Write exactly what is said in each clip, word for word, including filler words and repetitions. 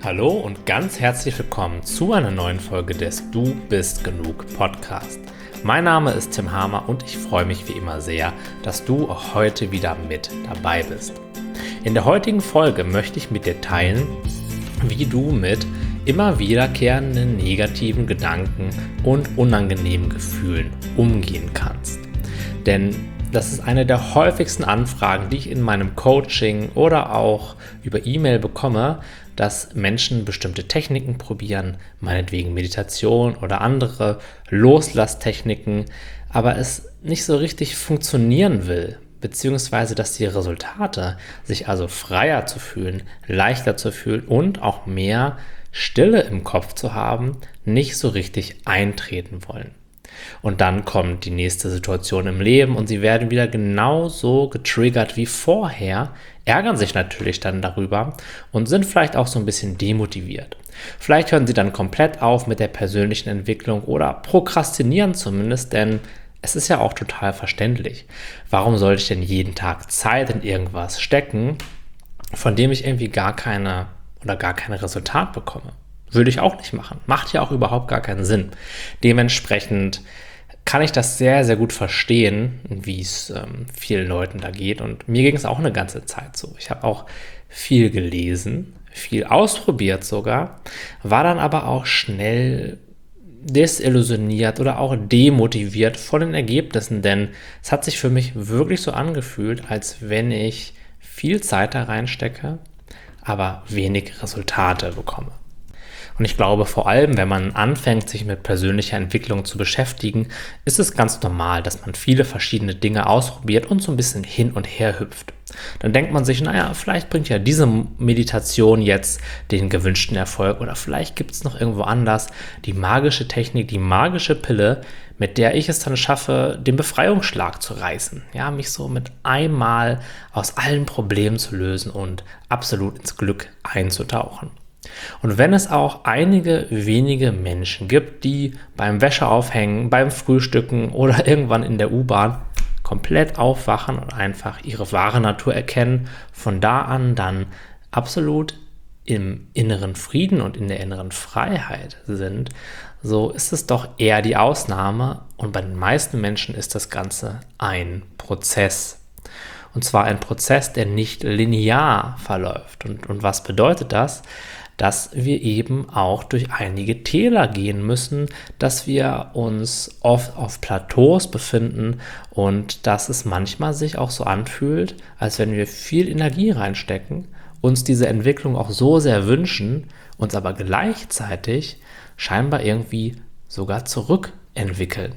Hallo und ganz herzlich willkommen zu einer neuen Folge des Du bist genug Podcast. Mein Name ist Tim Hamer und ich freue mich wie immer sehr, dass du auch heute wieder mit dabei bist. In der heutigen Folge möchte ich mit dir teilen, wie du mit immer wiederkehrenden negativen Gedanken und unangenehmen Gefühlen umgehen kannst. Denn das ist eine der häufigsten Anfragen, die ich in meinem Coaching oder auch über E-Mail bekomme, dass Menschen bestimmte Techniken probieren, meinetwegen Meditation oder andere Loslasstechniken, aber es nicht so richtig funktionieren will, beziehungsweise dass die Resultate, sich also freier zu fühlen, leichter zu fühlen und auch mehr Stille im Kopf zu haben, nicht so richtig eintreten wollen. Und dann kommt die nächste Situation im Leben und sie werden wieder genauso getriggert wie vorher, ärgern sich natürlich dann darüber und sind vielleicht auch so ein bisschen demotiviert. Vielleicht hören sie dann komplett auf mit der persönlichen Entwicklung oder prokrastinieren zumindest, denn es ist ja auch total verständlich. Warum sollte ich denn jeden Tag Zeit in irgendwas stecken, von dem ich irgendwie gar keine oder gar kein Resultat bekomme? Würde ich auch nicht machen. Macht ja auch überhaupt gar keinen Sinn. Dementsprechend kann ich das sehr, sehr gut verstehen, wie es ähm, vielen Leuten da geht. Und mir ging es auch eine ganze Zeit so. Ich habe auch viel gelesen, viel ausprobiert sogar, war dann aber auch schnell desillusioniert oder auch demotiviert von den Ergebnissen, denn es hat sich für mich wirklich so angefühlt, als wenn ich viel Zeit da reinstecke, aber wenig Resultate bekomme. Und ich glaube, vor allem, wenn man anfängt, sich mit persönlicher Entwicklung zu beschäftigen, ist es ganz normal, dass man viele verschiedene Dinge ausprobiert und so ein bisschen hin und her hüpft. Dann denkt man sich, naja, vielleicht bringt ja diese Meditation jetzt den gewünschten Erfolg oder vielleicht gibt es noch irgendwo anders die magische Technik, die magische Pille, mit der ich es dann schaffe, den Befreiungsschlag zu reißen. Ja, mich so mit einmal aus allen Problemen zu lösen und absolut ins Glück einzutauchen. Und wenn es auch einige wenige Menschen gibt, die beim Wäscheaufhängen, beim Frühstücken oder irgendwann in der U-Bahn komplett aufwachen und einfach ihre wahre Natur erkennen, von da an dann absolut im inneren Frieden und in der inneren Freiheit sind, so ist es doch eher die Ausnahme und bei den meisten Menschen ist das Ganze ein Prozess. Und zwar ein Prozess, der nicht linear verläuft. Und, und was bedeutet das? Dass wir eben auch durch einige Täler gehen müssen, dass wir uns oft auf Plateaus befinden und dass es manchmal sich auch so anfühlt, als wenn wir viel Energie reinstecken, uns diese Entwicklung auch so sehr wünschen, uns aber gleichzeitig scheinbar irgendwie sogar zurückentwickeln.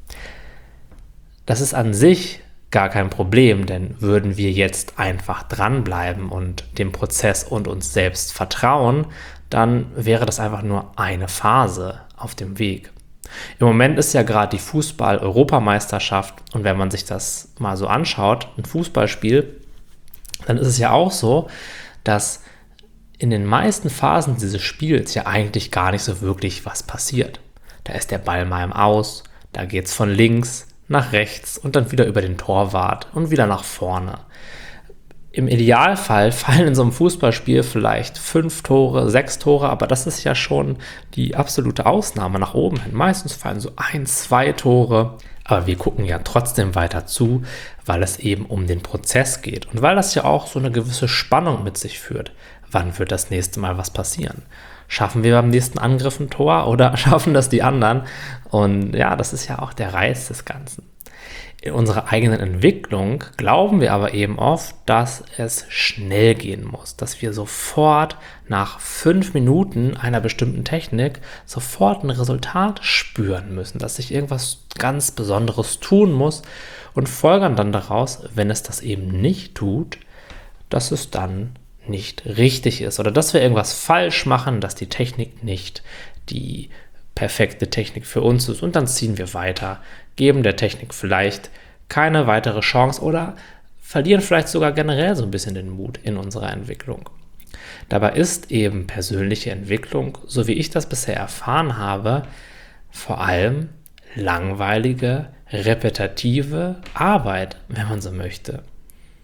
Das ist an sich gar kein Problem, denn würden wir jetzt einfach dranbleiben und dem Prozess und uns selbst vertrauen, dann wäre das einfach nur eine Phase auf dem Weg. Im Moment ist ja gerade die Fußball-Europameisterschaft und wenn man sich das mal so anschaut, ein Fußballspiel, dann ist es ja auch so, dass in den meisten Phasen dieses Spiels ja eigentlich gar nicht so wirklich was passiert. Da ist der Ball mal im Aus, da geht es von links nach rechts und dann wieder über den Torwart und wieder nach vorne. Im Idealfall fallen in so einem Fußballspiel vielleicht fünf Tore, sechs Tore, aber das ist ja schon die absolute Ausnahme nach oben hin. Meistens fallen so ein, zwei Tore, aber wir gucken ja trotzdem weiter zu, weil es eben um den Prozess geht und weil das ja auch so eine gewisse Spannung mit sich führt. Wann wird das nächste Mal was passieren? Schaffen wir beim nächsten Angriff ein Tor oder schaffen das die anderen? Und ja, das ist ja auch der Reiz des Ganzen. In unserer eigenen Entwicklung glauben wir aber eben oft, dass es schnell gehen muss, dass wir sofort nach fünf Minuten einer bestimmten Technik sofort ein Resultat spüren müssen, dass sich irgendwas ganz Besonderes tun muss und folgern dann daraus, wenn es das eben nicht tut, dass es dann nicht richtig ist oder dass wir irgendwas falsch machen, dass die Technik nicht die perfekte Technik für uns ist und dann ziehen wir weiter, geben der Technik vielleicht keine weitere Chance oder verlieren vielleicht sogar generell so ein bisschen den Mut in unserer Entwicklung. Dabei ist eben persönliche Entwicklung, so wie ich das bisher erfahren habe, vor allem langweilige, repetitive Arbeit, wenn man so möchte.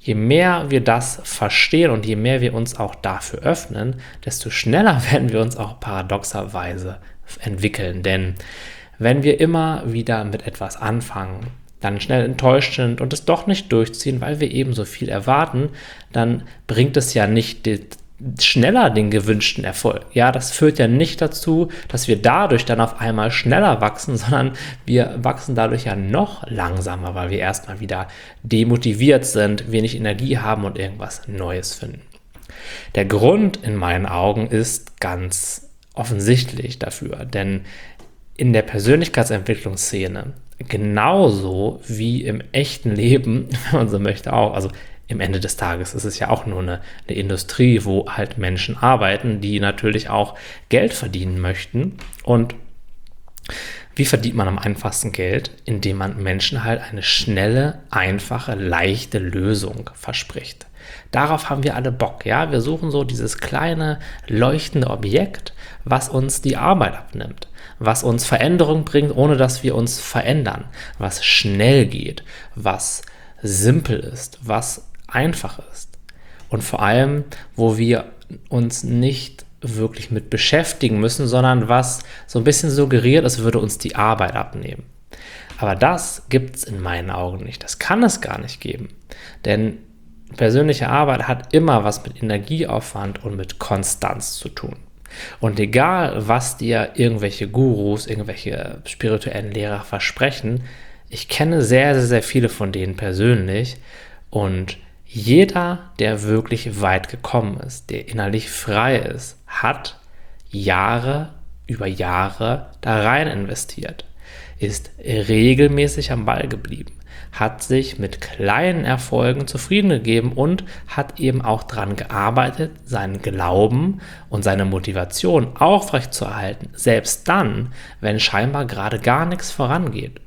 Je mehr wir das verstehen und je mehr wir uns auch dafür öffnen, desto schneller werden wir uns auch paradoxerweise entwickeln. Denn wenn wir immer wieder mit etwas anfangen, dann schnell enttäuscht sind und es doch nicht durchziehen, weil wir eben so viel erwarten, dann bringt es ja nicht die, schneller den gewünschten Erfolg. Ja, das führt ja nicht dazu, dass wir dadurch dann auf einmal schneller wachsen, sondern wir wachsen dadurch ja noch langsamer, weil wir erstmal wieder demotiviert sind, wenig Energie haben und irgendwas Neues finden. Der Grund in meinen Augen ist ganz offensichtlich dafür, denn in der Persönlichkeitsentwicklungsszene, genauso wie im echten Leben, wenn man so möchte auch, also im Ende des Tages ist es ja auch nur eine, eine Industrie, wo halt Menschen arbeiten, die natürlich auch Geld verdienen möchten. Und wie verdient man am einfachsten Geld? Indem man Menschen halt eine schnelle, einfache, leichte Lösung verspricht. Darauf haben wir alle Bock, ja. Wir suchen so dieses kleine, leuchtende Objekt, was uns die Arbeit abnimmt, was uns Veränderung bringt, ohne dass wir uns verändern, was schnell geht, was simpel ist, was einfach ist und vor allem, wo wir uns nicht wirklich mit beschäftigen müssen, sondern was so ein bisschen suggeriert, es würde uns die Arbeit abnehmen. Aber das gibt es in meinen Augen nicht. Das kann es gar nicht geben. Denn persönliche Arbeit hat immer was mit Energieaufwand und mit Konstanz zu tun. Und egal, was dir irgendwelche Gurus, irgendwelche spirituellen Lehrer versprechen, ich kenne sehr, sehr, sehr viele von denen persönlich und jeder, der wirklich weit gekommen ist, der innerlich frei ist, hat Jahre über Jahre da rein investiert, ist regelmäßig am Ball geblieben, hat sich mit kleinen Erfolgen zufrieden gegeben und hat eben auch daran gearbeitet, seinen Glauben und seine Motivation aufrechtzuerhalten, selbst dann, wenn scheinbar gerade gar nichts vorangeht.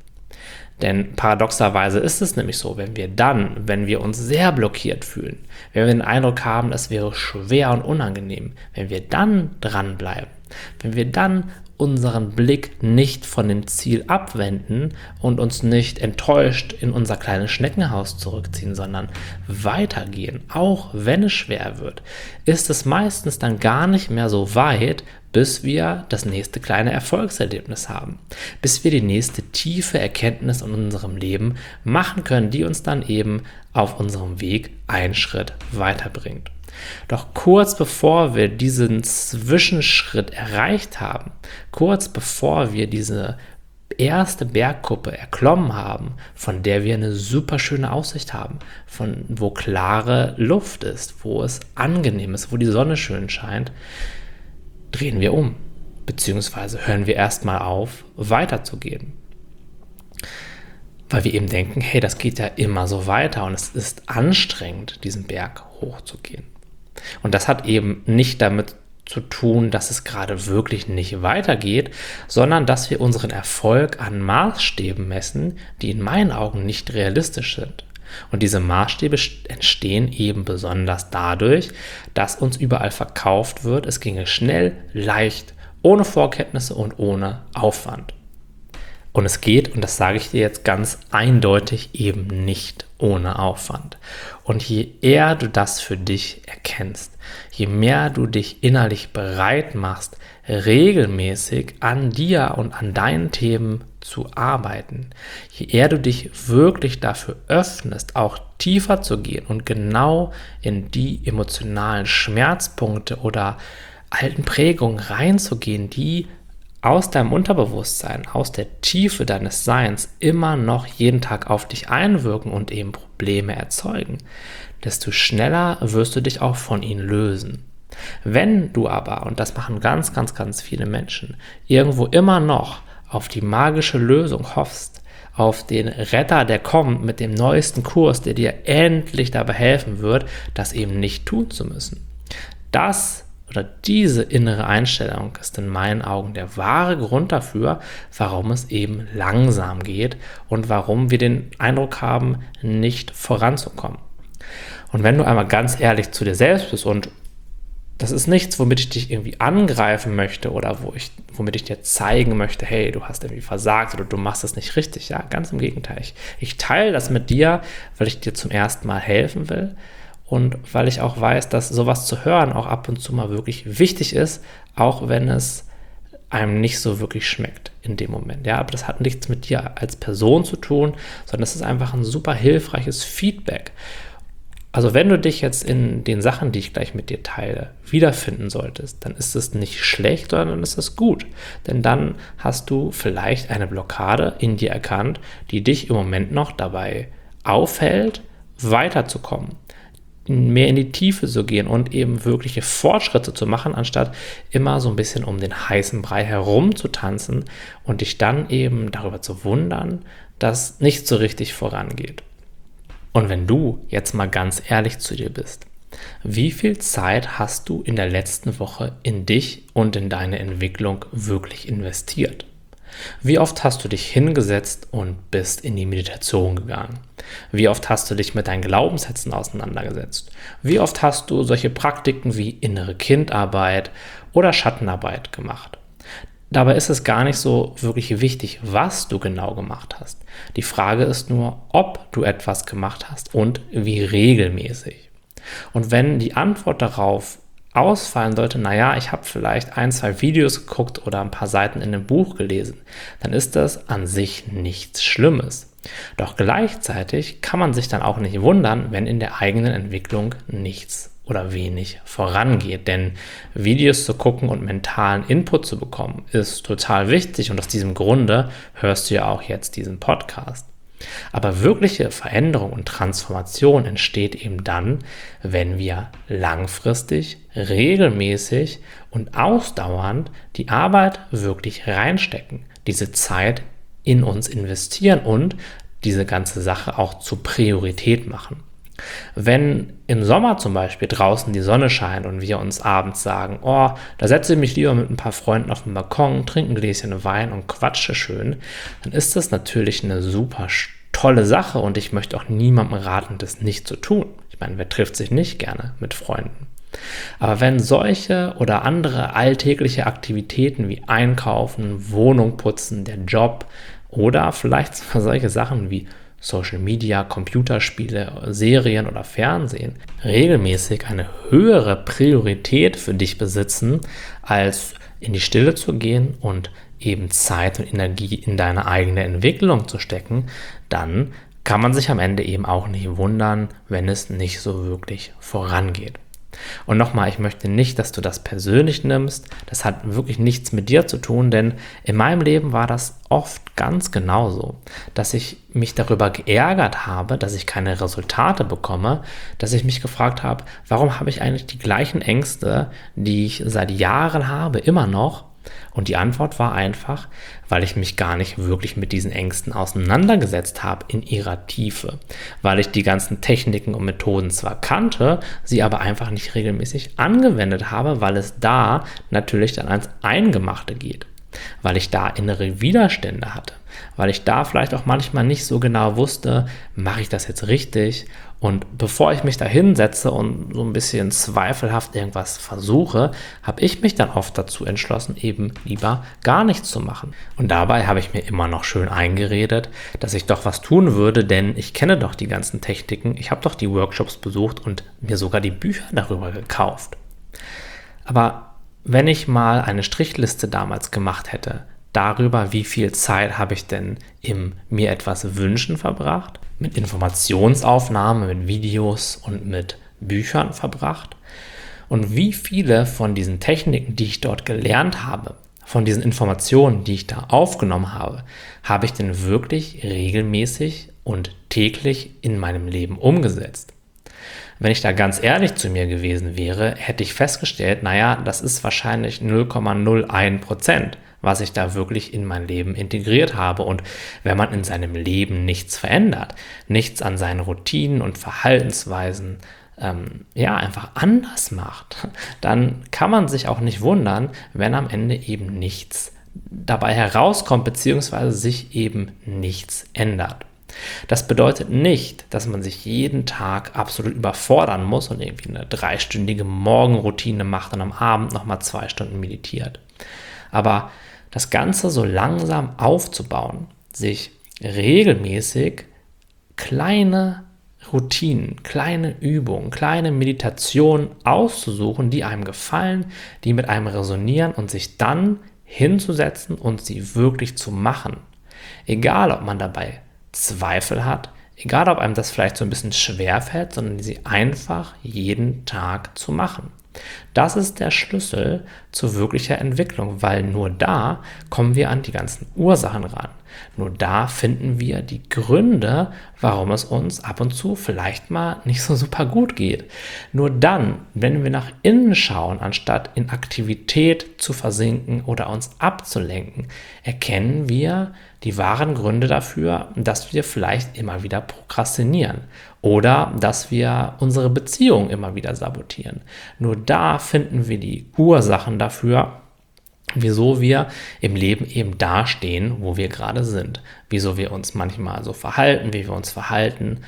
Denn paradoxerweise ist es nämlich so, wenn wir dann, wenn wir uns sehr blockiert fühlen, wenn wir den Eindruck haben, es wäre schwer und unangenehm, wenn wir dann dranbleiben, wenn wir dann unseren Blick nicht von dem Ziel abwenden und uns nicht enttäuscht in unser kleines Schneckenhaus zurückziehen, sondern weitergehen, auch wenn es schwer wird, ist es meistens dann gar nicht mehr so weit, bis wir das nächste kleine Erfolgserlebnis haben, bis wir die nächste tiefe Erkenntnis in unserem Leben machen können, die uns dann eben auf unserem Weg einen Schritt weiterbringt. Doch kurz bevor wir diesen Zwischenschritt erreicht haben, kurz bevor wir diese erste Bergkuppe erklommen haben, von der wir eine super schöne Aussicht haben, von wo klare Luft ist, wo es angenehm ist, wo die Sonne schön scheint, drehen wir um, beziehungsweise hören wir erstmal auf, weiterzugehen. Weil wir eben denken, hey, das geht ja immer so weiter und es ist anstrengend, diesen Berg hochzugehen. Und das hat eben nicht damit zu tun, dass es gerade wirklich nicht weitergeht, sondern dass wir unseren Erfolg an Maßstäben messen, die in meinen Augen nicht realistisch sind. Und diese Maßstäbe entstehen eben besonders dadurch, dass uns überall verkauft wird, es ginge schnell, leicht, ohne Vorkenntnisse und ohne Aufwand. Und es geht, und das sage ich dir jetzt ganz eindeutig, eben nicht ohne Aufwand. Und je eher du das für dich erkennst, je mehr du dich innerlich bereit machst, regelmäßig an dir und an deinen Themen zu arbeiten, je eher du dich wirklich dafür öffnest, auch tiefer zu gehen und genau in die emotionalen Schmerzpunkte oder alten Prägungen reinzugehen, die aus deinem Unterbewusstsein, aus der Tiefe deines Seins immer noch jeden Tag auf dich einwirken und eben Probleme erzeugen, desto schneller wirst du dich auch von ihnen lösen. Wenn du aber, und das machen ganz, ganz, ganz viele Menschen, irgendwo immer noch auf die magische Lösung hoffst, auf den Retter, der kommt mit dem neuesten Kurs, der dir endlich dabei helfen wird, das eben nicht tun zu müssen. Das oder diese innere Einstellung ist in meinen Augen der wahre Grund dafür, warum es eben langsam geht und warum wir den Eindruck haben, nicht voranzukommen. Und wenn du einmal ganz ehrlich zu dir selbst bist und Das ist nichts, womit ich dich irgendwie angreifen möchte oder wo ich, womit ich dir zeigen möchte, hey, du hast irgendwie versagt oder du machst es nicht richtig. Ja, ganz im Gegenteil. Ich, ich teile das mit dir, weil ich dir zum ersten Mal helfen will und weil ich auch weiß, dass sowas zu hören auch ab und zu mal wirklich wichtig ist, auch wenn es einem nicht so wirklich schmeckt in dem Moment. Ja, aber das hat nichts mit dir als Person zu tun, sondern es ist einfach ein super hilfreiches Feedback. Also wenn du dich jetzt in den Sachen, die ich gleich mit dir teile, wiederfinden solltest, dann ist es nicht schlecht, sondern dann ist es gut. Denn dann hast du vielleicht eine Blockade in dir erkannt, die dich im Moment noch dabei aufhält, weiterzukommen, mehr in die Tiefe zu gehen und eben wirkliche Fortschritte zu machen, anstatt immer so ein bisschen um den heißen Brei herum zu tanzen und dich dann eben darüber zu wundern, dass nicht so richtig vorangeht. Und wenn du jetzt mal ganz ehrlich zu dir bist, wie viel Zeit hast du in der letzten Woche in dich und in deine Entwicklung wirklich investiert? Wie oft hast du dich hingesetzt und bist in die Meditation gegangen? Wie oft hast du dich mit deinen Glaubenssätzen auseinandergesetzt? Wie oft hast du solche Praktiken wie innere Kindarbeit oder Schattenarbeit gemacht? Dabei ist es gar nicht so wirklich wichtig, was du genau gemacht hast. Die Frage ist nur, ob du etwas gemacht hast und wie regelmäßig. Und wenn die Antwort darauf ausfallen sollte, naja, ich habe vielleicht ein, zwei Videos geguckt oder ein paar Seiten in einem Buch gelesen, dann ist das an sich nichts Schlimmes. Doch gleichzeitig kann man sich dann auch nicht wundern, wenn in der eigenen Entwicklung nichts oder wenig vorangeht, denn Videos zu gucken und mentalen Input zu bekommen, ist total wichtig und aus diesem Grunde hörst du ja auch jetzt diesen Podcast. Aber wirkliche Veränderung und Transformation entsteht eben dann, wenn wir langfristig, regelmäßig und ausdauernd die Arbeit wirklich reinstecken, diese Zeit in uns investieren und diese ganze Sache auch zur Priorität machen. Wenn im Sommer zum Beispiel draußen die Sonne scheint und wir uns abends sagen, oh, da setze ich mich lieber mit ein paar Freunden auf den Balkon, trinke ein Gläschen Wein und quatsche schön, dann ist das natürlich eine super tolle Sache und ich möchte auch niemandem raten, das nicht zu tun. Ich meine, wer trifft sich nicht gerne mit Freunden? Aber wenn solche oder andere alltägliche Aktivitäten wie Einkaufen, Wohnung putzen, der Job oder vielleicht sogar solche Sachen wie Social Media, Computerspiele, Serien oder Fernsehen regelmäßig eine höhere Priorität für dich besitzen, als in die Stille zu gehen und eben Zeit und Energie in deine eigene Entwicklung zu stecken, dann kann man sich am Ende eben auch nicht wundern, wenn es nicht so wirklich vorangeht. Und nochmal, ich möchte nicht, dass du das persönlich nimmst. Das hat wirklich nichts mit dir zu tun, denn in meinem Leben war das oft ganz genauso, dass ich mich darüber geärgert habe, dass ich keine Resultate bekomme, dass ich mich gefragt habe, warum habe ich eigentlich die gleichen Ängste, die ich seit Jahren habe, immer noch? Und die Antwort war einfach, weil ich mich gar nicht wirklich mit diesen Ängsten auseinandergesetzt habe in ihrer Tiefe, weil ich die ganzen Techniken und Methoden zwar kannte, sie aber einfach nicht regelmäßig angewendet habe, weil es da natürlich dann ans Eingemachte geht, weil ich da innere Widerstände hatte, weil ich da vielleicht auch manchmal nicht so genau wusste, mache ich das jetzt richtig? Und bevor ich mich da hinsetze und so ein bisschen zweifelhaft irgendwas versuche, habe ich mich dann oft dazu entschlossen, eben lieber gar nichts zu machen. Und dabei habe ich mir immer noch schön eingeredet, dass ich doch was tun würde, denn ich kenne doch die ganzen Techniken, ich habe doch die Workshops besucht und mir sogar die Bücher darüber gekauft. Aber wenn ich mal eine Strichliste damals gemacht hätte, darüber, wie viel Zeit habe ich denn im mir etwas wünschen verbracht, mit Informationsaufnahme, mit Videos und mit Büchern verbracht und wie viele von diesen Techniken, die ich dort gelernt habe, von diesen Informationen, die ich da aufgenommen habe, habe ich denn wirklich regelmäßig und täglich in meinem Leben umgesetzt. Wenn ich da ganz ehrlich zu mir gewesen wäre, hätte ich festgestellt, naja, das ist wahrscheinlich null Komma null eins Prozent, was ich da wirklich in mein Leben integriert habe. Und wenn man in seinem Leben nichts verändert, nichts an seinen Routinen und Verhaltensweisen ähm, ja, einfach anders macht, dann kann man sich auch nicht wundern, wenn am Ende eben nichts dabei herauskommt, beziehungsweise sich eben nichts ändert. Das bedeutet nicht, dass man sich jeden Tag absolut überfordern muss und irgendwie eine dreistündige Morgenroutine macht und am Abend nochmal zwei Stunden meditiert. Aber das Ganze so langsam aufzubauen, sich regelmäßig kleine Routinen, kleine Übungen, kleine Meditationen auszusuchen, die einem gefallen, die mit einem resonieren und sich dann hinzusetzen und sie wirklich zu machen. Egal, ob man dabei Zweifel hat, egal, ob einem das vielleicht so ein bisschen schwerfällt, sondern sie einfach jeden Tag zu machen. Das ist der Schlüssel zu wirklicher Entwicklung, weil nur da kommen wir an die ganzen Ursachen ran. Nur da finden wir die Gründe, warum es uns ab und zu vielleicht mal nicht so super gut geht. Nur dann, wenn wir nach innen schauen, anstatt in Aktivität zu versinken oder uns abzulenken, erkennen wir die wahren Gründe dafür, dass wir vielleicht immer wieder prokrastinieren oder dass wir unsere Beziehung immer wieder sabotieren. Nur da finden wir die Ursachen dafür, wieso wir im Leben eben dastehen, wo wir gerade sind, wieso wir uns manchmal so verhalten, wie wir uns verhalten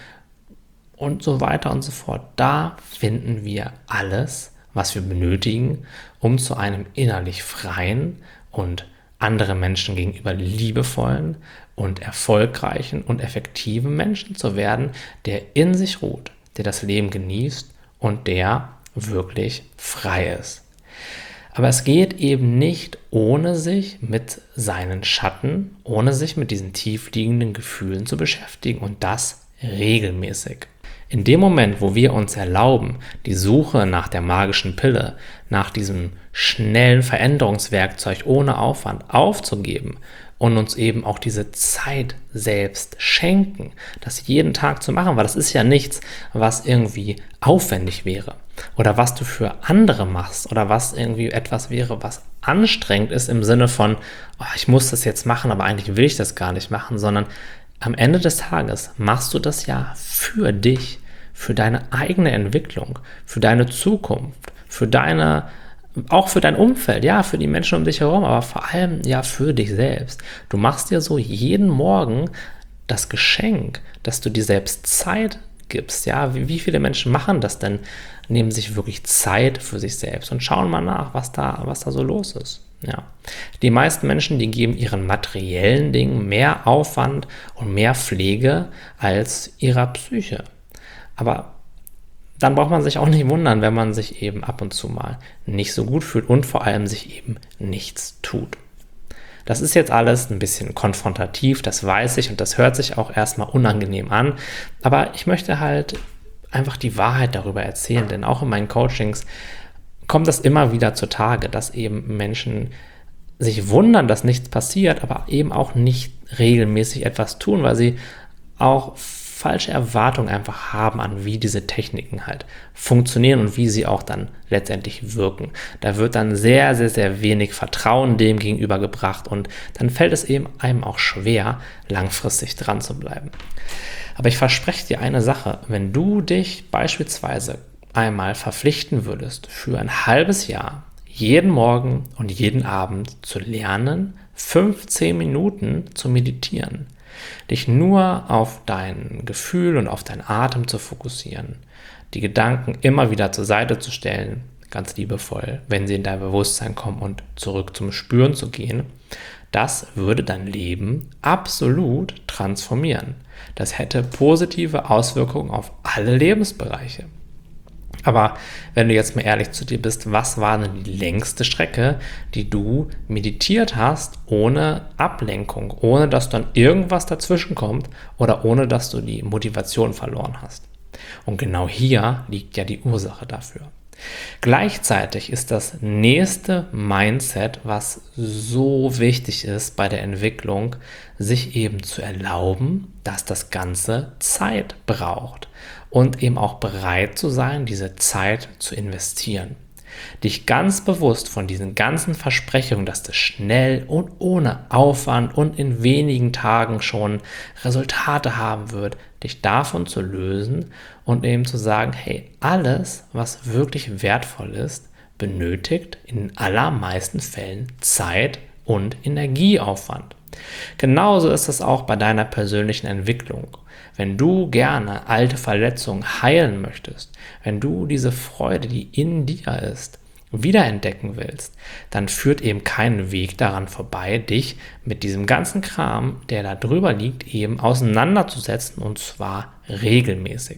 und so weiter und so fort. Da finden wir alles, was wir benötigen, um zu einem innerlich freien und anderen Menschen gegenüber liebevollen und erfolgreichen und effektiven Menschen zu werden, der in sich ruht, der das Leben genießt und der wirklich frei ist. Aber es geht eben nicht ohne sich mit seinen Schatten, ohne sich mit diesen tiefliegenden Gefühlen zu beschäftigen und das regelmäßig. In dem Moment, wo wir uns erlauben, die Suche nach der magischen Pille, nach diesem schnellen Veränderungswerkzeug ohne Aufwand aufzugeben und uns eben auch diese Zeit selbst schenken, das jeden Tag zu machen, weil das ist ja nichts, was irgendwie aufwendig wäre oder was du für andere machst oder was irgendwie etwas wäre, was anstrengend ist im Sinne von, oh, ich muss das jetzt machen, aber eigentlich will ich das gar nicht machen, sondern am Ende des Tages machst du das ja für dich, für deine eigene Entwicklung, für deine Zukunft, für deine, auch für dein Umfeld, ja, für die Menschen um dich herum, aber vor allem ja für dich selbst. Du machst dir so jeden Morgen das Geschenk, dass du dir selbst Zeit gibst, ja, wie, wie viele Menschen machen das denn, nehmen sich wirklich Zeit für sich selbst und schauen mal nach, was da, was da so los ist. Ja. Die meisten Menschen, die geben ihren materiellen Dingen mehr Aufwand und mehr Pflege als ihrer Psyche. Aber dann braucht man sich auch nicht wundern, wenn man sich eben ab und zu mal nicht so gut fühlt und vor allem sich eben nichts tut. Das ist jetzt alles ein bisschen konfrontativ, das weiß ich und das hört sich auch erstmal unangenehm an, aber ich möchte halt einfach die Wahrheit darüber erzählen, denn auch in meinen Coachings kommt das immer wieder zutage, dass eben Menschen sich wundern, dass nichts passiert, aber eben auch nicht regelmäßig etwas tun, weil sie auch falsche Erwartungen einfach haben an, wie diese Techniken halt funktionieren und wie sie auch dann letztendlich wirken. Da wird dann sehr, sehr, sehr wenig Vertrauen dem gegenüber gebracht und dann fällt es eben einem auch schwer, langfristig dran zu bleiben. Aber ich verspreche dir eine Sache, wenn du dich beispielsweise einmal verpflichten würdest, für ein halbes Jahr jeden Morgen und jeden Abend zu lernen, fünfzehn Minuten zu meditieren, dich nur auf dein Gefühl und auf deinen Atem zu fokussieren, die Gedanken immer wieder zur Seite zu stellen, ganz liebevoll, wenn sie in dein Bewusstsein kommen und zurück zum Spüren zu gehen, das würde dein Leben absolut transformieren. Das hätte positive Auswirkungen auf alle Lebensbereiche. Aber wenn du jetzt mal ehrlich zu dir bist, was war denn die längste Strecke, die du meditiert hast, ohne Ablenkung, ohne dass dann irgendwas dazwischen kommt oder ohne dass du die Motivation verloren hast? Und genau hier liegt ja die Ursache dafür. Gleichzeitig ist das nächste Mindset, was so wichtig ist bei der Entwicklung, sich eben zu erlauben, dass das Ganze Zeit braucht und eben auch bereit zu sein, diese Zeit zu investieren. Dich ganz bewusst von diesen ganzen Versprechungen, dass das schnell und ohne Aufwand und in wenigen Tagen schon Resultate haben wird, dich davon zu lösen und eben zu sagen, hey, alles, was wirklich wertvoll ist, benötigt in den allermeisten Fällen Zeit und Energieaufwand. Genauso ist es auch bei deiner persönlichen Entwicklung. Wenn du gerne alte Verletzungen heilen möchtest, wenn du diese Freude, die in dir ist, wiederentdecken willst, dann führt eben kein Weg daran vorbei, dich mit diesem ganzen Kram, der da drüber liegt, eben auseinanderzusetzen, und zwar regelmäßig.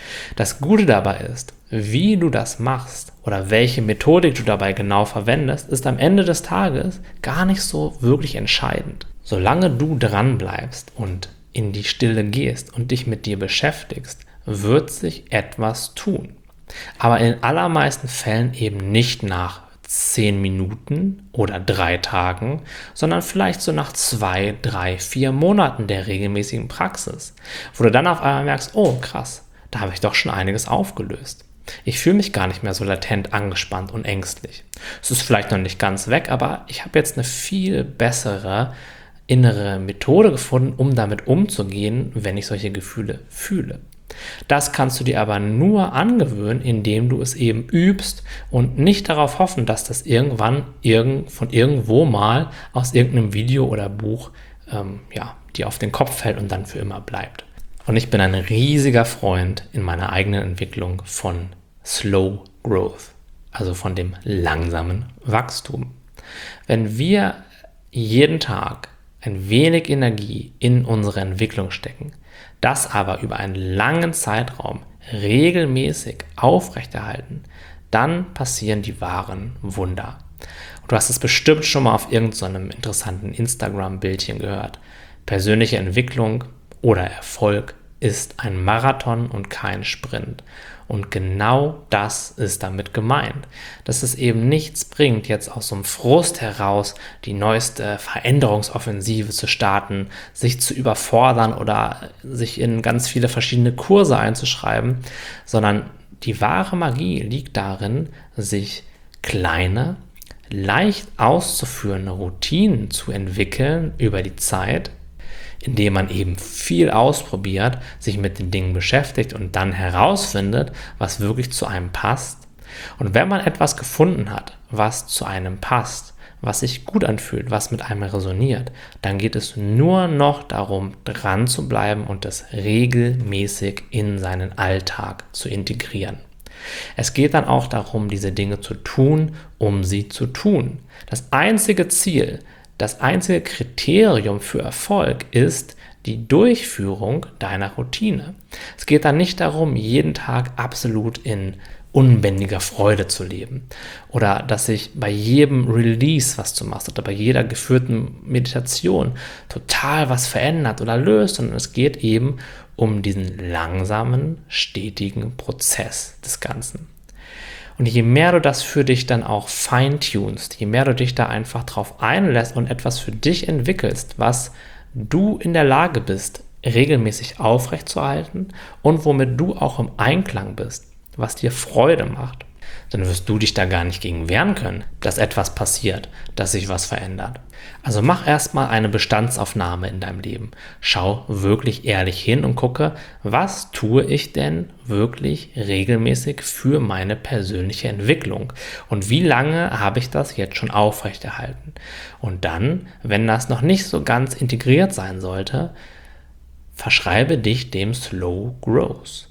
Das Gute dabei ist, wie du das machst oder welche Methodik du dabei genau verwendest, ist am Ende des Tages gar nicht so wirklich entscheidend. Solange du dran bleibst und in die Stille gehst und dich mit dir beschäftigst, wird sich etwas tun. Aber in den allermeisten Fällen eben nicht nach zehn Minuten oder drei Tagen, sondern vielleicht so nach zwei, drei, vier Monaten der regelmäßigen Praxis, wo du dann auf einmal merkst, oh krass, da habe ich doch schon einiges aufgelöst. Ich fühle mich gar nicht mehr so latent angespannt und ängstlich. Es ist vielleicht noch nicht ganz weg, aber ich habe jetzt eine viel bessere innere Methode gefunden, um damit umzugehen, wenn ich solche Gefühle fühle. Das kannst du dir aber nur angewöhnen, indem du es eben übst und nicht darauf hoffen, dass das irgendwann irgend, von irgendwo mal aus irgendeinem Video oder Buch ähm, ja, dir auf den Kopf fällt und dann für immer bleibt. Und ich bin ein riesiger Freund in meiner eigenen Entwicklung von Slow Growth, also von dem langsamen Wachstum. Wenn wir jeden Tag ein wenig Energie in unsere Entwicklung stecken, das aber über einen langen Zeitraum regelmäßig aufrechterhalten, dann passieren die wahren Wunder. Du hast es bestimmt schon mal auf irgendeinem interessanten Instagram-Bildchen gehört. Persönliche Entwicklung oder Erfolg ist ein Marathon und kein Sprint. Und genau das ist damit gemeint. Dass es eben nichts bringt, jetzt aus so einem Frust heraus die neueste Veränderungsoffensive zu starten, sich zu überfordern oder sich in ganz viele verschiedene Kurse einzuschreiben, sondern die wahre Magie liegt darin, sich kleine, leicht auszuführende Routinen zu entwickeln über die Zeit, indem man eben viel ausprobiert, sich mit den Dingen beschäftigt und dann herausfindet, was wirklich zu einem passt. Und wenn man etwas gefunden hat, was zu einem passt, was sich gut anfühlt, was mit einem resoniert, dann geht es nur noch darum, dran zu bleiben und das regelmäßig in seinen Alltag zu integrieren. Es geht dann auch darum, diese Dinge zu tun, um sie zu tun. Das einzige Ziel, Das einzige Kriterium für Erfolg ist die Durchführung deiner Routine. Es geht dann nicht darum, jeden Tag absolut in unbändiger Freude zu leben oder dass sich bei jedem Release, was du machst oder bei jeder geführten Meditation total was verändert oder löst, sondern es geht eben um diesen langsamen, stetigen Prozess des Ganzen. Und je mehr du das für dich dann auch feintunst, je mehr du dich da einfach drauf einlässt und etwas für dich entwickelst, was du in der Lage bist, regelmäßig aufrechtzuerhalten und womit du auch im Einklang bist, was dir Freude macht, dann wirst du dich da gar nicht gegen wehren können, dass etwas passiert, dass sich was verändert. Also mach erstmal eine Bestandsaufnahme in deinem Leben. Schau wirklich ehrlich hin und gucke, was tue ich denn wirklich regelmäßig für meine persönliche Entwicklung und wie lange habe ich das jetzt schon aufrechterhalten. Und dann, wenn das noch nicht so ganz integriert sein sollte, verschreibe dich dem Slow Growth.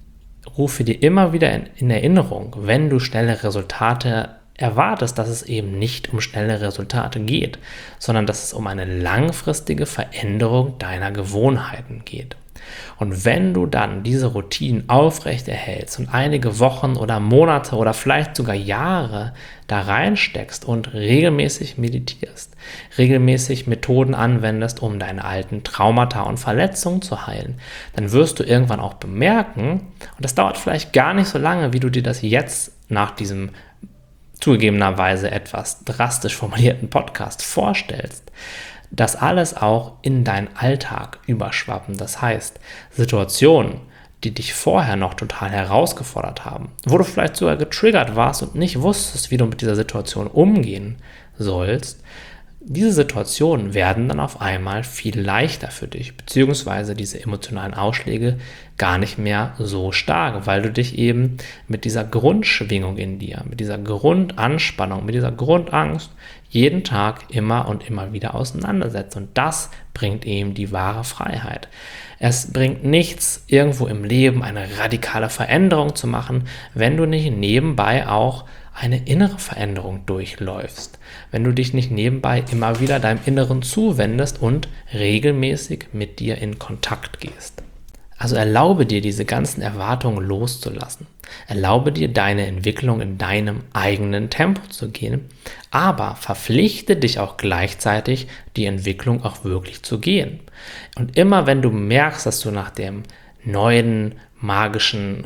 Rufe dir immer wieder in, in Erinnerung, wenn du schnelle Resultate erwartest, dass es eben nicht um schnelle Resultate geht, sondern dass es um eine langfristige Veränderung deiner Gewohnheiten geht. Und wenn du dann diese Routinen aufrechterhältst und einige Wochen oder Monate oder vielleicht sogar Jahre da reinsteckst und regelmäßig meditierst, regelmäßig Methoden anwendest, um deine alten Traumata und Verletzungen zu heilen, dann wirst du irgendwann auch bemerken, und das dauert vielleicht gar nicht so lange, wie du dir das jetzt nach diesem zugegebenerweise etwas drastisch formulierten Podcast vorstellst, dass alles auch in deinen Alltag überschwappen. Das heißt, Situationen, die dich vorher noch total herausgefordert haben, wo du vielleicht sogar getriggert warst und nicht wusstest, wie du mit dieser Situation umgehen sollst, diese Situationen werden dann auf einmal viel leichter für dich, beziehungsweise diese emotionalen Ausschläge gar nicht mehr so stark, weil du dich eben mit dieser Grundschwingung in dir, mit dieser Grundanspannung, mit dieser Grundangst jeden Tag immer und immer wieder auseinandersetzt. Und das bringt eben die wahre Freiheit. Es bringt nichts, irgendwo im Leben eine radikale Veränderung zu machen, wenn du nicht nebenbei auch eine innere Veränderung durchläufst, wenn du dich nicht nebenbei immer wieder deinem Inneren zuwendest und regelmäßig mit dir in Kontakt gehst. Also erlaube dir, diese ganzen Erwartungen loszulassen. Erlaube dir, deine Entwicklung in deinem eigenen Tempo zu gehen, aber verpflichte dich auch gleichzeitig, die Entwicklung auch wirklich zu gehen. Und immer wenn du merkst, dass du nach dem neuen magischen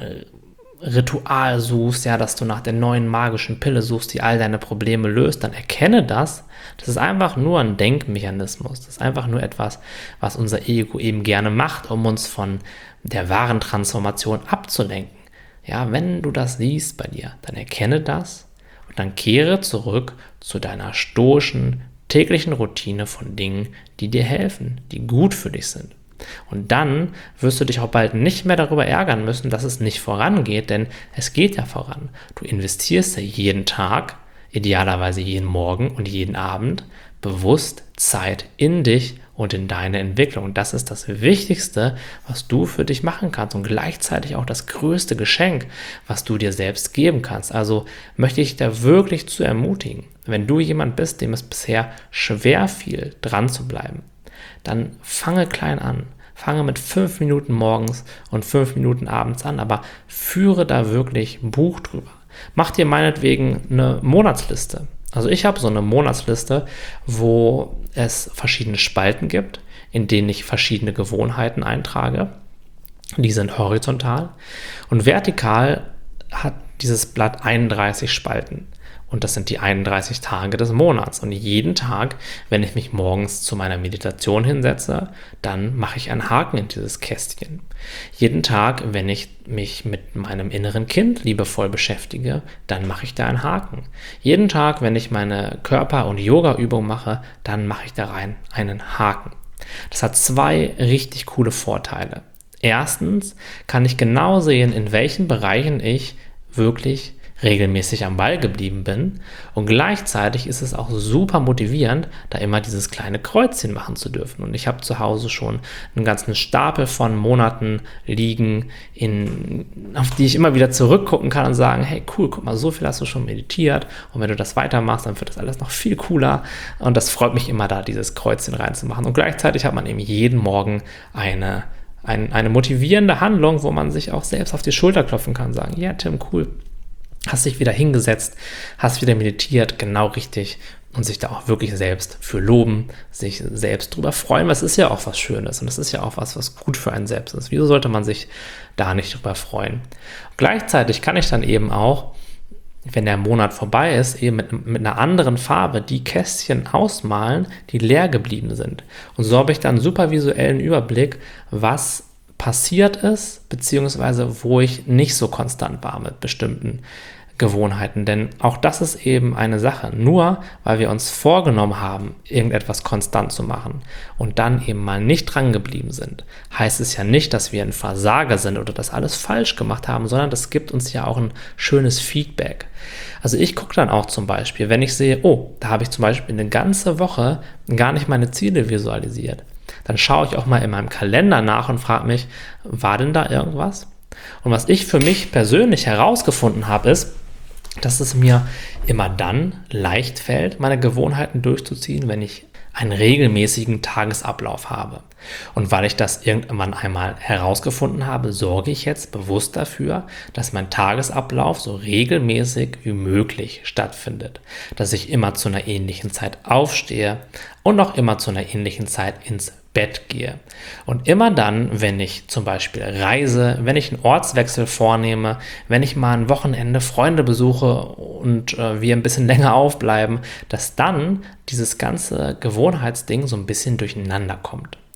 Ritual suchst, ja, dass du nach der neuen magischen Pille suchst, die all deine Probleme löst, dann erkenne das. Das ist einfach nur ein Denkmechanismus. Das ist einfach nur etwas, was unser Ego eben gerne macht, um uns von der wahren Transformation abzulenken. Ja, wenn du das siehst bei dir, dann erkenne das und dann kehre zurück zu deiner stoischen, täglichen Routine von Dingen, die dir helfen, die gut für dich sind. Und dann wirst du dich auch bald nicht mehr darüber ärgern müssen, dass es nicht vorangeht, denn es geht ja voran. Du investierst ja jeden Tag, idealerweise jeden Morgen und jeden Abend, bewusst Zeit in dich und in deine Entwicklung. Und das ist das Wichtigste, was du für dich machen kannst und gleichzeitig auch das größte Geschenk, was du dir selbst geben kannst. Also möchte ich da wirklich zu ermutigen, wenn du jemand bist, dem es bisher schwer fiel, dran zu bleiben, dann fange klein an. Fange mit fünf Minuten morgens und fünf Minuten abends an, aber führe da wirklich ein Buch drüber. Mach dir meinetwegen eine Monatsliste. Also ich habe so eine Monatsliste, wo es verschiedene Spalten gibt, in denen ich verschiedene Gewohnheiten eintrage. Die sind horizontal. Und vertikal hat dieses Blatt einunddreißig Spalten. Und das sind die einunddreißig Tage des Monats. Und jeden Tag, wenn ich mich morgens zu meiner Meditation hinsetze, dann mache ich einen Haken in dieses Kästchen. Jeden Tag, wenn ich mich mit meinem inneren Kind liebevoll beschäftige, dann mache ich da einen Haken. Jeden Tag, wenn ich meine Körper- und Yoga-Übung mache, dann mache ich da rein einen Haken. Das hat zwei richtig coole Vorteile. Erstens kann ich genau sehen, in welchen Bereichen ich wirklich regelmäßig am Ball geblieben bin, und gleichzeitig ist es auch super motivierend, da immer dieses kleine Kreuzchen machen zu dürfen. Und ich habe zu Hause schon einen ganzen Stapel von Monaten liegen, in, auf die ich immer wieder zurückgucken kann und sagen, hey cool, guck mal, so viel hast du schon meditiert, und wenn du das weitermachst, dann wird das alles noch viel cooler, und das freut mich immer, da dieses Kreuzchen reinzumachen. Und gleichzeitig hat man eben jeden Morgen eine, ein, eine motivierende Handlung, wo man sich auch selbst auf die Schulter klopfen kann und sagen, ja Tim, cool, hast dich wieder hingesetzt, hast wieder meditiert, genau richtig, und sich da auch wirklich selbst für loben, sich selbst drüber freuen, weil es ist ja auch was Schönes und es ist ja auch was, was gut für einen selbst ist. Wieso sollte man sich da nicht drüber freuen? Gleichzeitig kann ich dann eben auch, wenn der Monat vorbei ist, eben mit, mit einer anderen Farbe die Kästchen ausmalen, die leer geblieben sind. Und so habe ich dann einen super visuellen Überblick, was passiert ist, beziehungsweise wo ich nicht so konstant war mit bestimmten Gewohnheiten, denn auch das ist eben eine Sache. Nur weil wir uns vorgenommen haben, irgendetwas konstant zu machen und dann eben mal nicht dran geblieben sind, heißt es ja nicht, dass wir ein Versager sind oder dass alles falsch gemacht haben, sondern das gibt uns ja auch ein schönes Feedback. Also ich gucke dann auch zum Beispiel, wenn ich sehe, oh, da habe ich zum Beispiel eine ganze Woche gar nicht meine Ziele visualisiert, dann schaue ich auch mal in meinem Kalender nach und frage mich, war denn da irgendwas? Und was ich für mich persönlich herausgefunden habe, ist, dass es mir immer dann leicht fällt, meine Gewohnheiten durchzuziehen, wenn ich einen regelmäßigen Tagesablauf habe. Und weil ich das irgendwann einmal herausgefunden habe, sorge ich jetzt bewusst dafür, dass mein Tagesablauf so regelmäßig wie möglich stattfindet. Dass ich immer zu einer ähnlichen Zeit aufstehe und auch immer zu einer ähnlichen Zeit ins Bett gehe. Und immer dann, wenn ich zum Beispiel reise, wenn ich einen Ortswechsel vornehme, wenn ich mal ein Wochenende Freunde besuche und äh, wir ein bisschen länger aufbleiben, dass dann dieses ganze Gewohnheitsding so ein bisschen durcheinander kommt.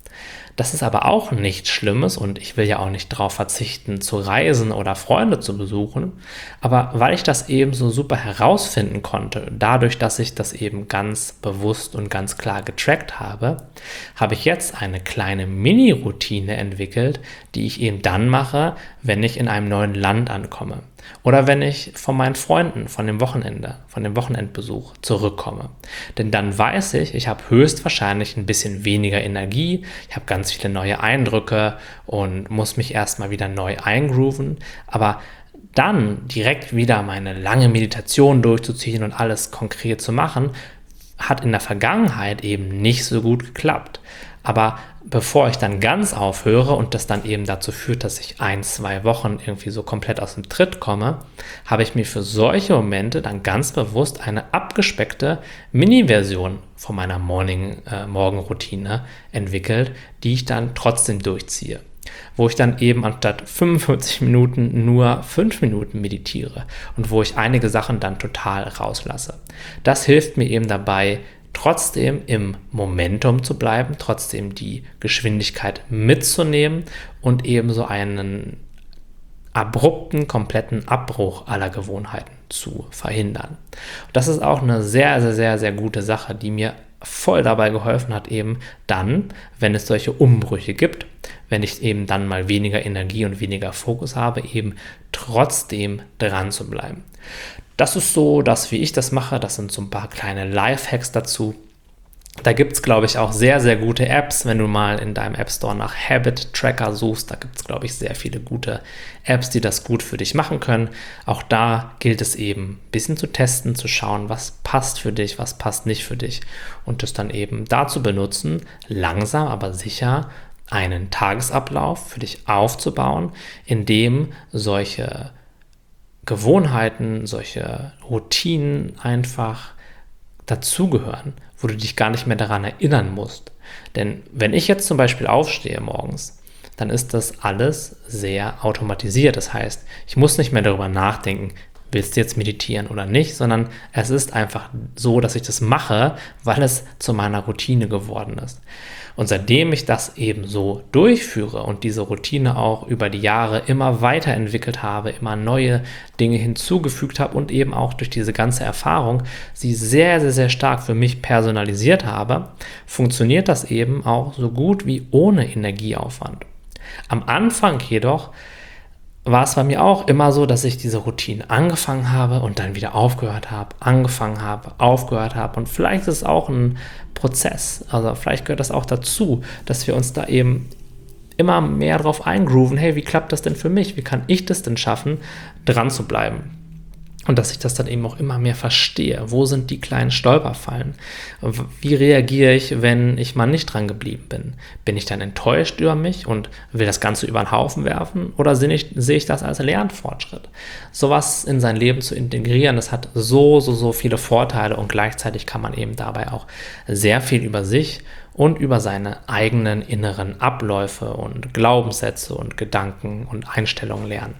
Das ist aber auch nichts Schlimmes und ich will ja auch nicht darauf verzichten, zu reisen oder Freunde zu besuchen. Aber weil ich das eben so super herausfinden konnte, dadurch, dass ich das eben ganz bewusst und ganz klar getrackt habe, habe ich jetzt eine kleine Mini-Routine entwickelt, die ich eben dann mache, wenn ich in einem neuen Land ankomme. Oder wenn ich von meinen Freunden, von dem Wochenende, von dem Wochenendbesuch zurückkomme. Denn dann weiß ich, ich habe höchstwahrscheinlich ein bisschen weniger Energie, ich habe ganz viele neue Eindrücke und muss mich erstmal wieder neu eingrooven. Aber dann direkt wieder meine lange Meditation durchzuziehen und alles konkret zu machen, hat in der Vergangenheit eben nicht so gut geklappt. Aber bevor ich dann ganz aufhöre und das dann eben dazu führt, dass ich ein, zwei Wochen irgendwie so komplett aus dem Tritt komme, habe ich mir für solche Momente dann ganz bewusst eine abgespeckte Mini-Version von meiner Morning, äh, Morgenroutine entwickelt, die ich dann trotzdem durchziehe. Wo ich dann eben anstatt fünfundvierzig Minuten nur fünf Minuten meditiere und wo ich einige Sachen dann total rauslasse. Das hilft mir eben dabei, trotzdem im Momentum zu bleiben, trotzdem die Geschwindigkeit mitzunehmen und eben so einen abrupten, kompletten Abbruch aller Gewohnheiten zu verhindern. Das ist auch eine sehr, sehr, sehr, sehr gute Sache, die mir voll dabei geholfen hat, eben dann, wenn es solche Umbrüche gibt, wenn ich eben dann mal weniger Energie und weniger Fokus habe, eben trotzdem dran zu bleiben. Das ist so, dass wie ich das mache, das sind so ein paar kleine Lifehacks dazu. Da gibt es, glaube ich, auch sehr, sehr gute Apps. Wenn du mal in deinem App Store nach Habit Tracker suchst, da gibt es, glaube ich, sehr viele gute Apps, die das gut für dich machen können. Auch da gilt es eben, ein bisschen zu testen, zu schauen, was passt für dich, was passt nicht für dich und das dann eben dazu benutzen, langsam, aber sicher einen Tagesablauf für dich aufzubauen, in dem solche Gewohnheiten, solche Routinen einfach dazugehören, wo du dich gar nicht mehr daran erinnern musst. Denn wenn ich jetzt zum Beispiel aufstehe morgens, dann ist das alles sehr automatisiert. Das heißt, ich muss nicht mehr darüber nachdenken, willst du jetzt meditieren oder nicht, sondern es ist einfach so, dass ich das mache, weil es zu meiner Routine geworden ist. Und seitdem ich das eben so durchführe und diese Routine auch über die Jahre immer weiterentwickelt habe, immer neue Dinge hinzugefügt habe und eben auch durch diese ganze Erfahrung sie sehr, sehr, sehr stark für mich personalisiert habe, funktioniert das eben auch so gut wie ohne Energieaufwand. Am Anfang jedoch war es bei mir auch immer so, dass ich diese Routine angefangen habe und dann wieder aufgehört habe, angefangen habe, aufgehört habe. Und vielleicht ist es auch ein Prozess, also vielleicht gehört das auch dazu, dass wir uns da eben immer mehr drauf eingrooven, hey, wie klappt das denn für mich? Wie kann ich das denn schaffen, dran zu bleiben? Und dass ich das dann eben auch immer mehr verstehe. Wo sind die kleinen Stolperfallen? Wie reagiere ich, wenn ich mal nicht dran geblieben bin? Bin ich dann enttäuscht über mich und will das Ganze über den Haufen werfen? Oder sehe ich, sehe ich das als Lernfortschritt? Sowas in sein Leben zu integrieren, das hat so, so, so viele Vorteile und gleichzeitig kann man eben dabei auch sehr viel über sich und über seine eigenen inneren Abläufe und Glaubenssätze und Gedanken und Einstellungen lernen.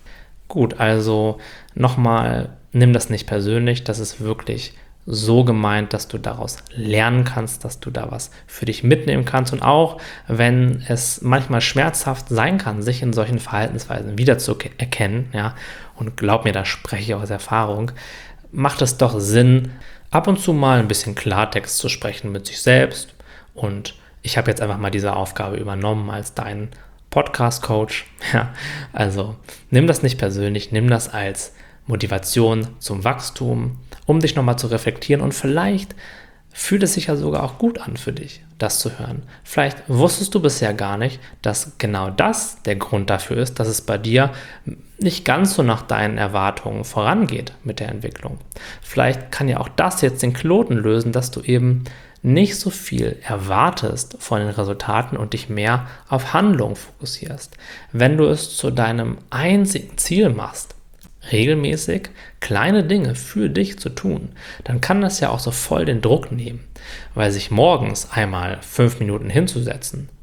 Gut, also nochmal, nimm das nicht persönlich, das ist wirklich so gemeint, dass du daraus lernen kannst, dass du da was für dich mitnehmen kannst und auch, wenn es manchmal schmerzhaft sein kann, sich in solchen Verhaltensweisen wiederzuerkennen, ja, und glaub mir, da spreche ich aus Erfahrung, macht es doch Sinn, ab und zu mal ein bisschen Klartext zu sprechen mit sich selbst und ich habe jetzt einfach mal diese Aufgabe übernommen als dein Podcast-Coach, ja, also nimm das nicht persönlich, nimm das als Motivation zum Wachstum, um dich nochmal zu reflektieren und vielleicht fühlt es sich ja sogar auch gut an für dich, das zu hören. Vielleicht wusstest du bisher gar nicht, dass genau das der Grund dafür ist, dass es bei dir nicht ganz so nach deinen Erwartungen vorangeht mit der Entwicklung. Vielleicht kann ja auch das jetzt den Knoten lösen, dass du eben nicht so viel erwartest von den Resultaten und dich mehr auf Handlung fokussierst. Wenn du es zu deinem einzigen Ziel machst, regelmäßig kleine Dinge für dich zu tun, dann kann das ja auch so voll den Druck nehmen, weil sich morgens einmal fünf Minuten hinzusetzen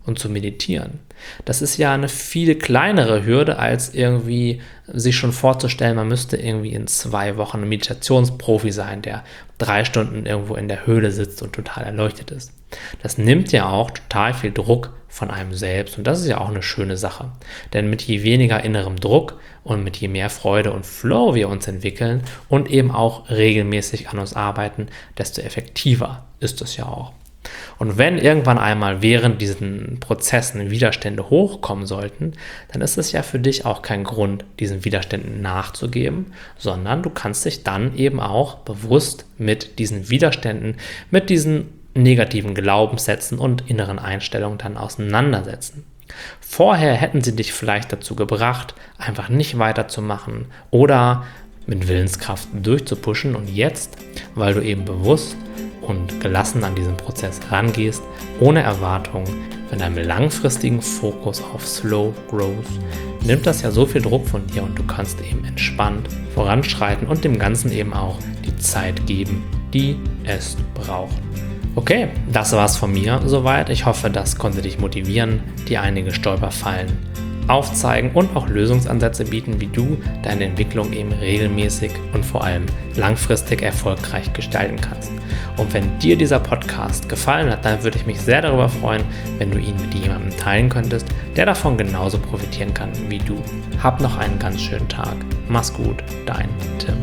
und zu meditieren. Das ist ja eine viel kleinere Hürde, als irgendwie sich schon vorzustellen, man müsste irgendwie in zwei Wochen ein Meditationsprofi sein, der drei Stunden irgendwo in der Höhle sitzt und total erleuchtet ist. Das nimmt ja auch total viel Druck von einem selbst und das ist ja auch eine schöne Sache. Denn mit je weniger innerem Druck und mit je mehr Freude und Flow wir uns entwickeln und eben auch regelmäßig an uns arbeiten, desto effektiver ist es ja auch. Und wenn irgendwann einmal während diesen Prozessen Widerstände hochkommen sollten, dann ist es ja für dich auch kein Grund, diesen Widerständen nachzugeben, sondern du kannst dich dann eben auch bewusst mit diesen Widerständen, mit diesen negativen Glaubenssätzen und inneren Einstellungen dann auseinandersetzen. Vorher hätten sie dich vielleicht dazu gebracht, einfach nicht weiterzumachen oder mit Willenskraft durchzupushen und jetzt, weil du eben bewusst und gelassen an diesen Prozess rangehst, ohne Erwartung, mit einem langfristigen Fokus auf Slow Growth, nimmt das ja so viel Druck von dir und du kannst eben entspannt voranschreiten und dem Ganzen eben auch die Zeit geben, die es braucht. Okay, das war's von mir soweit. Ich hoffe, das konnte dich motivieren, dir einige Stolperfallen aufzeigen und auch Lösungsansätze bieten, wie du deine Entwicklung eben regelmäßig und vor allem langfristig erfolgreich gestalten kannst. Und wenn dir dieser Podcast gefallen hat, dann würde ich mich sehr darüber freuen, wenn du ihn mit jemandem teilen könntest, der davon genauso profitieren kann wie du. Hab noch einen ganz schönen Tag. Mach's gut, dein Tim.